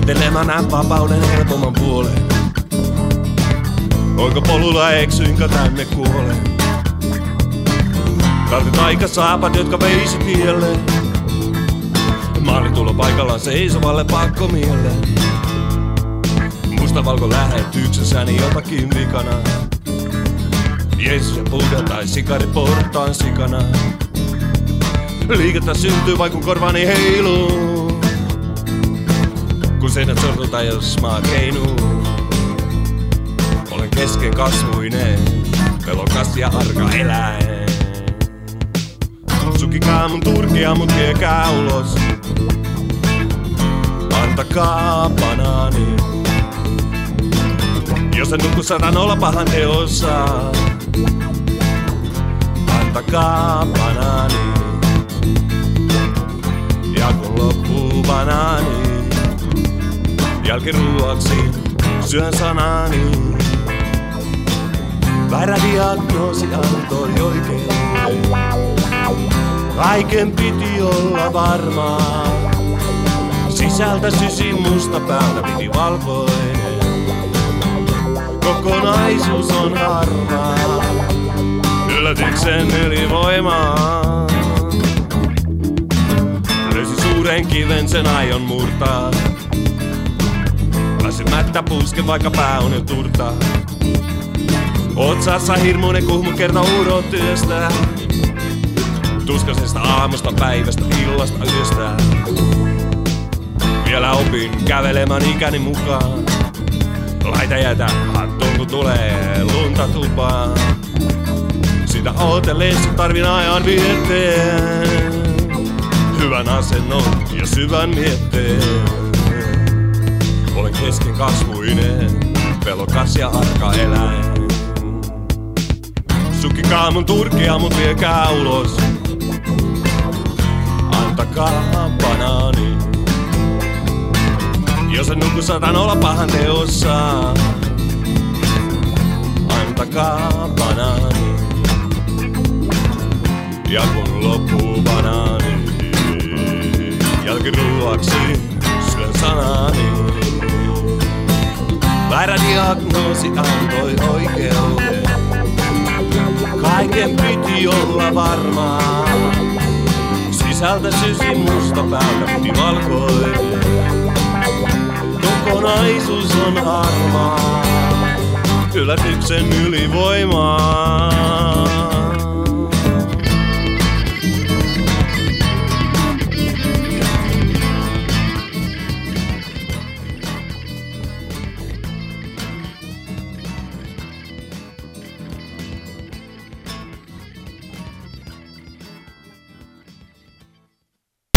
Työskentelemään näen vapauden helpomman puoleen. Onko polulla eksyinkö tänne kuolen? Kartit aikasaapat, jotka veisi tielle. Maalitulo paikallaan seisovalle pakkomieleen. Mustavalko lähetyksessäni jotakin vikana. Jeesus ja Buddha tai sikari portaan sikana. Liikettä syntyy vain kun korvani heiluu. Kun seinät sortuta jos maa keinuu. Olen kesken kasvuinen, pelokas ja arka eläin. Sukikaa mun turkia, mut viekää ulos. Antakaa banaani. Jos en nuku 100 pahan teossa. Antakaa banaani. Ja kun loppuu banaani, jälkiruoksi syön sanani. Väärä diagnoosi antoi oikeuden. Kaiken piti olla varmaa. Sisältä sysi musta, päältä piti valkoinen. Kokonaisuus on harmaa. Yllätyksen ylivoimaa. Löysin suuren kiven, sen aion murtaa. Väsymättä pusken, vaikka pää on jo turta. Otsassa hirmuinen kuhmu kerta urotyöstä. Tuskasesta aamusta, päivästä, illasta, yöstä. Vielä opin kävelemään ikäni mukaan. Laita jätä hattuun kun tulee lunta tupaan. Sitä ootellessa tarvin ajan vieteen. Hyvän asennon ja syvän mietteen. Olen kesken kasvuinen, pelokas ja arka eläin. Sukkikaa mun turkia, mut viekää ulos. Antakaa banaani. Jos en nuku 100 pahan teossa. Antakaa banaani. Ja kun loppuu banaani, jälkiruoaksi syön sanani. Väärä diagnoosi antoi oikeuden. Kaiken piti olla varmaa. Sisältä sysi musta, päältä piti valkoinen. Kokonaisuus on harmaa. Yllätyksen ylivoimaa.